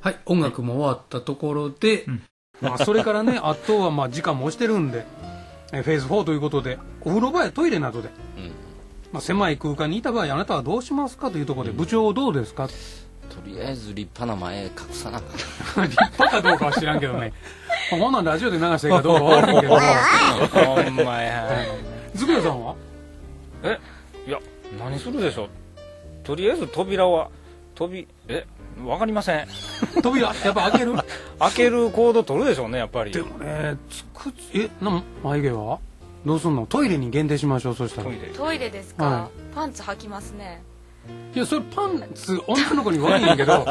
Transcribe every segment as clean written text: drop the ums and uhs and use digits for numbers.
はい、音楽も終わったところで、まあそれからね、あとはまあ時間も押してるんで、フェーズ4ということで、お風呂場やトイレなどで、まあ、狭い空間にいた場合、あなたはどうしますかというところで、部長どうですか？ とりあえず立派な前隠さなか立派かどうかは知らんけどね。こんなんラジオで流してるかどうかわからんけど。 ほんまや。 ズクヤさんは？ いや、何するでしょう。とりあえず扉はわかりません。 扉やっぱ開ける？ 開けるコード取るでしょうね、やっぱり。 でもね、眉毛はどうすんの？トイレに限定しましょう。そしたらトイレですか、 はい、 パンツ履きますね。 いや、それパンツ女の子に悪いんやけど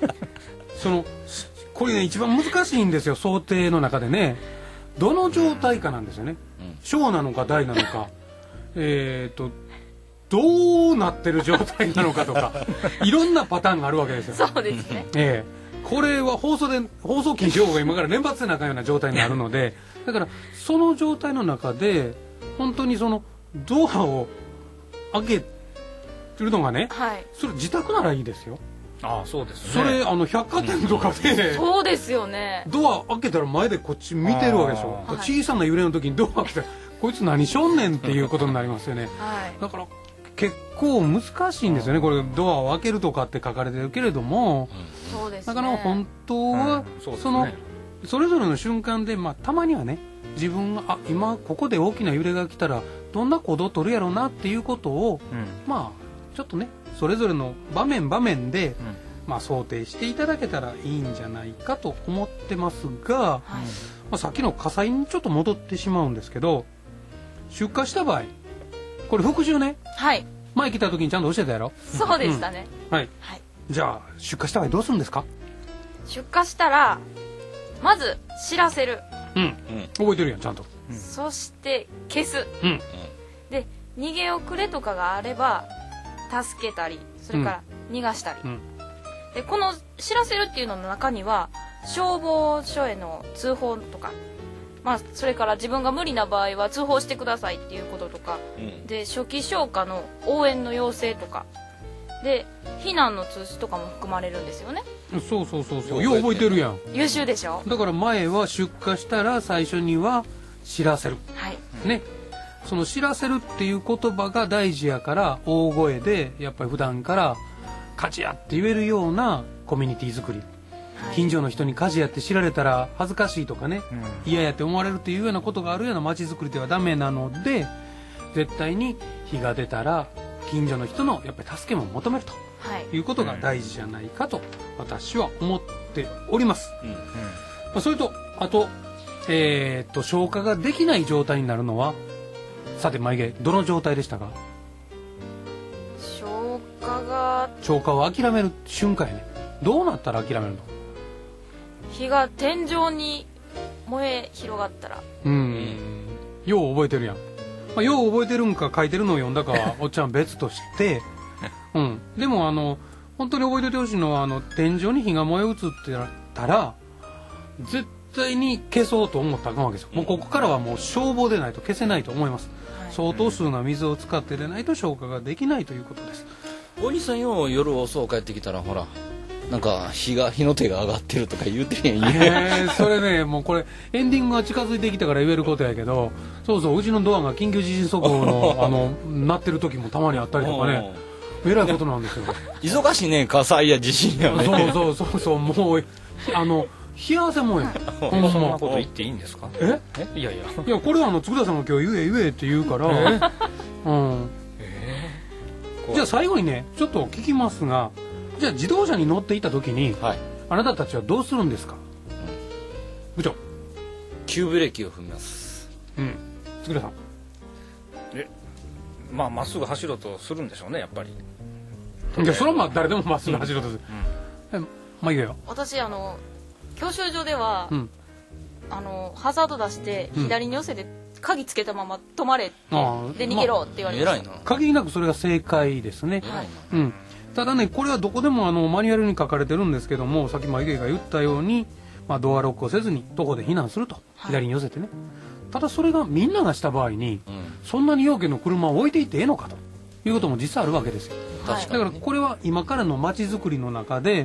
これね、一番難しいんですよ、想定の中でね。どの状態かなんですよね。小なのか大なのかどうなってる状態なのかとかいろんなパターンがあるわけですよ。 そうですね。 これは放送禁止用語が今から連発せなあかんような状態になるので、だからその状態の中で本当にそのドアを開けるのがね、 はい、 それ自宅ならいいですよ。 ああ、そうですね。 それ百貨店とかで、 そうですよね。 ドア開けたら前でこっち見てるわけでしょ。小さな揺れの時にドア開けたらこいつ何しょんねんっていうことになりますよね。だから結構難しいんですよね。これドアを開けるとかって書かれてるけれども、 そうですね、 だから本当はそれぞれの瞬間で、まあ、たまにはね、自分が今ここで大きな揺れが来たらどんな行動を取るやろうなっていうことを、まあちょっとね、それぞれの場面場面で、まあ、想定していただけたらいいんじゃないかと思ってますが、まあ、さっきの火災にちょっと戻ってしまうんですけど、出火した場合、これ復習ね、 はい、 前来た時にちゃんと教えたやろ。 そうでしたね、 はい、じゃあ出火した場合どうするんですか？ 出火したらまず知らせる、 覚えてるやんちゃんと、 そして消す、で逃げ遅れとかがあれば助けたり、それから逃がしたり、でこの知らせるっていうのの中には消防署への通報とか、まあ、それから自分が無理な場合は通報してくださいっていうこととか、で初期消火の応援の要請とかで避難の通知とかも含まれるんですよね。 そうよう覚えてるやん。 優秀でしょ。 だから前は出火したら最初には知らせる、ね、その知らせるっていう言葉が大事やから、大声でやっぱり普段から火事やって言えるようなコミュニティ作り、近所の人に火事やって知られたら恥ずかしいとかね、嫌やって思われるっていうようなことがあるような街づくりではダメなので、絶対に火が出たら近所の人のやっぱり助けも求めるということが大事じゃないかと私は思っております。それとあと、消火ができない状態になるのは、さて眉毛どの状態でしたか？消火を諦める瞬間やね。どうなったら諦めるの？ 火が天井に燃え広がったら。 よう覚えてるやん。まあ、よう覚えてるんか書いてるのを読んだかはおっちゃん別として、でも本当に覚えておいてほしいのは、天井に火が燃え移ってたら絶対に消そうと思ったらあかんわけですよ。もうここからはもう消防でないと消せないと思います。相当数の水を使ってでないと消火ができないということです。 大西さんよう夜遅く帰ってきたら、ほらなんか火の手が上がってるとか言うてるやん。 それね、もうこれエンディングが近づいてきたから言えることやけど、うちのドアが緊急地震速報の鳴ってる時もたまにあったりとかね、えらいことなんですよ。 忙しいね、火災や地震やね。 そうもう冷や汗もんや。 そんなこと言っていいんですか？いやこれは佃さんが今日言えって言うから、じゃあ最後にね、ちょっと聞きますが、じゃあ自動車に乗っていた時に、あなたたちはどうするんですか？部長。 急ブレーキを踏みます。 佃さん。 まっすぐ走ろうとするんでしょうね、やっぱり。 いや、それはまあ誰でもまっすぐ走ろうとする。いいよ。 私教習所では、ハザード出して左に寄せて鍵つけたまま止まれで逃げろって言われました。 限りなくそれが正解ですね。ただね、これはどこでもマニュアルに書かれてるんですけども、さっき眉毛が言ったように、ドアロックをせずに徒歩で避難すると、左に寄せてね。ただそれがみんながした場合に、そんなに要件の車を置いていってええのかということも実際あるわけですよ。だからこれは今からの街づくりの中で、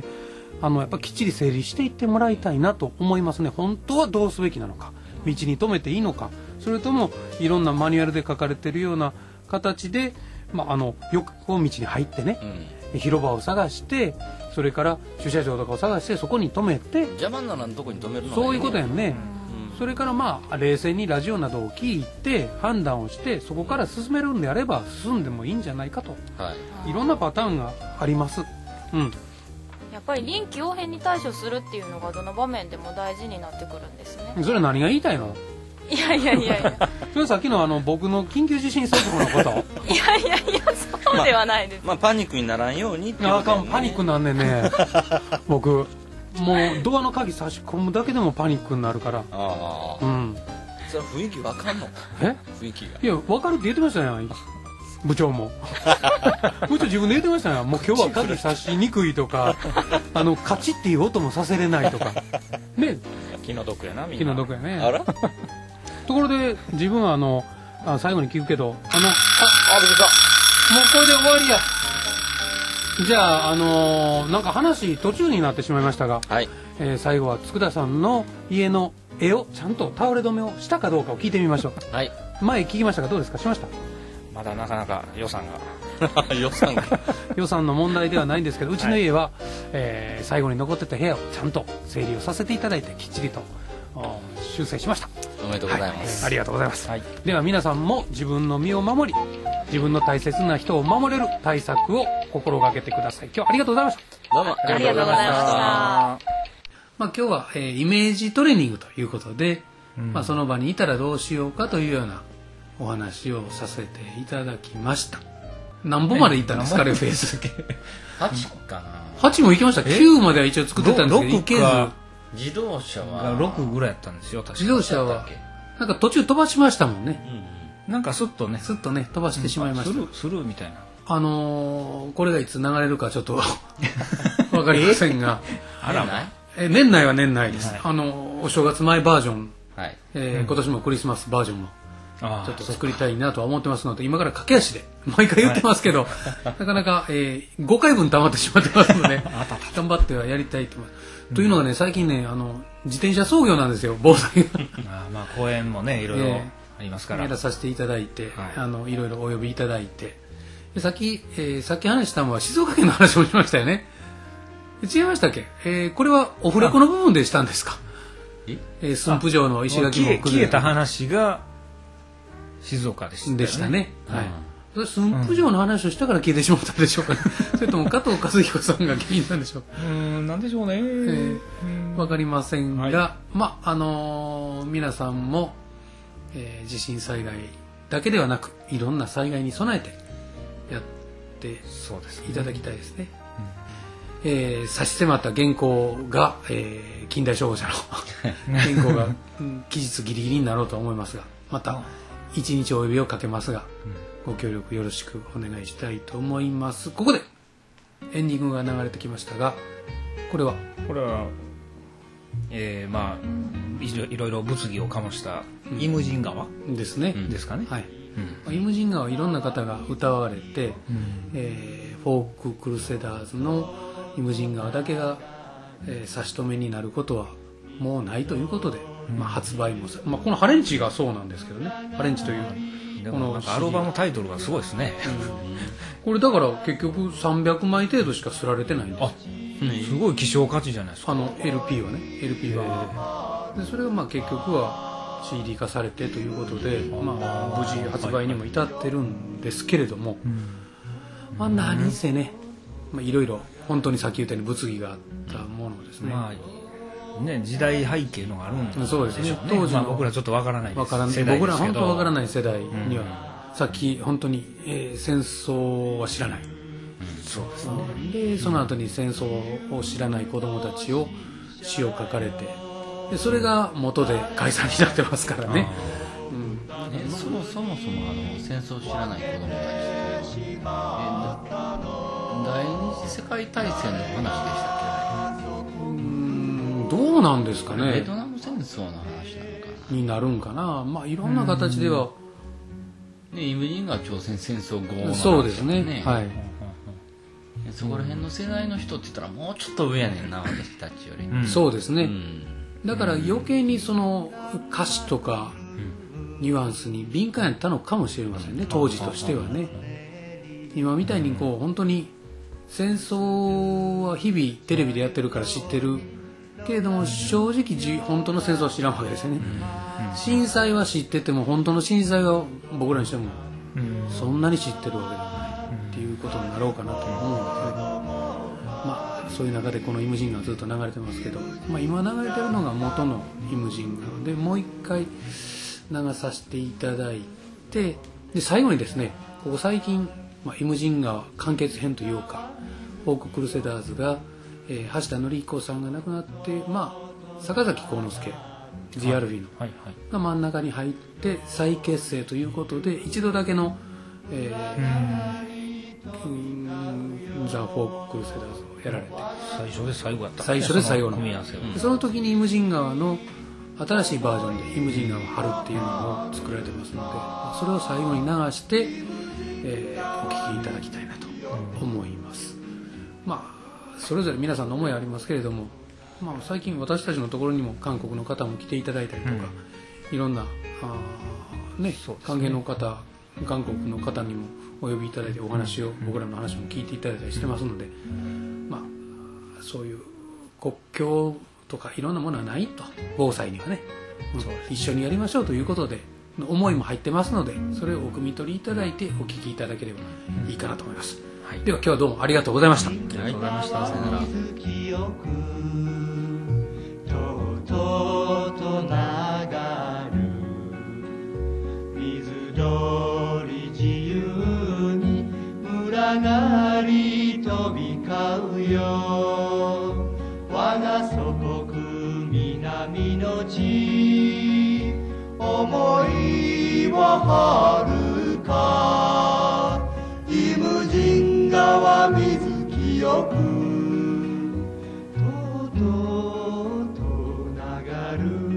やっぱきっちり整理していってもらいたいなと思いますね。本当はどうすべきなのか、道に止めていいのか、それともいろんなマニュアルで書かれているような形で、よく道に入ってね、広場を探して、それから駐車場とかを探してそこに止めて、 邪魔ならんとこに止めるのがいいね。 そういうことやんね。それから冷静にラジオなどを聞いて判断をして、そこから進めるんであれば進んでもいいんじゃないかと、いろんなパターンがあります。 やっぱり臨機応変に対処するっていうのがどの場面でも大事になってくるんですね。 それは何が言いたいの？ いやそれさっきの僕の緊急地震速報のこといやそうではないです。 パニックにならんようにっていうことだよね。 パニックなんでね僕もうドアの鍵差し込むだけでもパニックになるから。 それは雰囲気わかんの？雰囲気が。 いや、わかるって言ってましたよ、部長も部長自分で言ってましたよ。もう今日は鍵差しにくいとかカチッっていう音もさせれないとかね。 気の毒やな、みんな。 気の毒やね。 あらところで自分は最後に聞くけど、 びっくりした。 もうこれで終わりや。じゃあなんか話途中になってしまいましたが、最後は佃さんの家の絵をちゃんと倒れ止めをしたかどうかを聞いてみましょう。前聞きましたがどうですか？しました？ まだなかなか予算が予算の問題ではないんですけど、うちの家は、最後に残ってた部屋をちゃんと整理をさせていただいて、きっちりと修正しました。 おめでとうございます。 ありがとうございます。では皆さんも自分の身を守り、自分の大切な人を守れる対策を心がけてください。今日はありがとうございました。 どうもありがとうございました。 今日は、イメージトレーニングということで、その場にいたらどうしようかというようなお話をさせていただきました。何本までいったんですかね、フェース。 8かな。 8も行きました。9までは一応作ってたんですけど、行けず。 自動車は 6ぐらいやったんですよ、確かに。 自動車はなんか途中飛ばしましたもんね。 なんかスッとね飛ばしてしまいました。 スルーみたいな。 これがいつ流れるかちょっとわかりませんが、年内は年内です。お正月前バージョン、今年もクリスマスバージョンもちょっと作りたいなとは思ってますので、今から駆け足で毎回言ってますけど、なかなか、5回分溜まってしまってますので頑張ってはやりたいと思います。というのがね、最近ね自転車操業なんですよ、防災が公演もねいろいろありますから、 やらさせていただいて、いろいろお呼びいただいて、さっき話したのは静岡県の話もしましたよね。違いましたっけ？これはオフレコの部分でしたんですか？駿府城の石垣も消えた話が静岡でしたね。 駿府城の話をしたから消えてしまったんでしょうかね。それとも加藤和彦さんが原因なんでしょうか。 なんでしょうね。 わかりませんが、皆さんも、地震災害だけではなくいろんな災害に備えてやっていただきたいですね。差し迫った原稿が、近代消防車の原稿が期日ギリギリになろうと思いますが、また一日お呼びをかけますが、ご協力よろしくお願いしたいと思います。ここでエンディングが流れてきましたが、これは、 いろいろ物議を醸したイムジン川ですね。 ですかね。 イムジン川、いろんな方が歌われて、フォーククルセダーズのイムジン川だけが、差し止めになることはもうないということで、発売もこのハレンチがそうなんですけどね。ハレンチというこのアルバムタイトルがすごいですね。 これだから結局300枚程度しか刷られてないんです。 すごい希少価値じゃないですか。 LP はね、LP はでそれが結局は CD 化されてということで、無事発売にも至ってるんですけれども、何せね、いろいろ本当にさっき言ったように物議があったものですね。 時代背景のがあるんでしょうね。 そうですね。当時の僕らちょっとわからない僕ら本当わからない世代には、さっき本当に、戦争は知らない。 そうですね。 でその後に戦争を知らない子供たちを詩を書かれて、でそれが元で解散になってますからね。 そもそも戦争を知らない子供たちっていうのは、第二次世界大戦の話でしたっけ？ どうなんですかね。 ベトナム戦争の話なのかなになるんかな。いろんな形ではイムジンが朝鮮戦争後の話、 そうですね。 そこら辺の世代の人って言ったらもうちょっと上やねんな、私たちより。 そうですね、だから余計にその歌詞とかニュアンスに敏感やったのかもしれませんね、当時としてはね。今みたいにこう本当に戦争は日々テレビでやってるから知ってるけれども、正直本当の戦争は知らんわけですよね。震災は知ってても本当の震災は僕らにしてもそんなに知ってるわけではないっていうことになろうかなと思うんですけど、まあそういう中でこのイムジンガーずっと流れてますけど、まあ、今流れてるのが元のイムジンガーで、もう一回流させていただいて、で最後にですね、ここ最近、イムジンガー完結編というか、フォーククルセダーズが、橋田紀彦さんが亡くなって、坂崎幸之助ジアルフィのが真ん中に入って再結成ということで、一度だけの、ザ・フォーククルセダーズをやられて、 最初で最後やった、 最初で最後の組み合わせを、 その時にイムジンガーの新しいバージョンでイムジンガーを貼るっていうのを作られてますので、それを最後に流して、お聴きいただきたいなと思います。それぞれ皆さんの思いありますけれども、最近私たちのところにも韓国の方も来ていただいたりとか、いろんな関係の方、韓国の方にもお呼びいただいてお話を、僕らの話も聞いていただいたりしてますので、そういう国境とかいろんなものはないと、防災にはね、一緒にやりましょうということでの思いも入ってますので、それをお汲み取りいただいてお聞きいただければいいかなと思います。では今日はどうもありがとうございました。 ありがとうございました。さよなら。とうとう流る水鳥自由に群がり飛び交うよ、我が祖国南の地、思いは遥かイムジン川水清く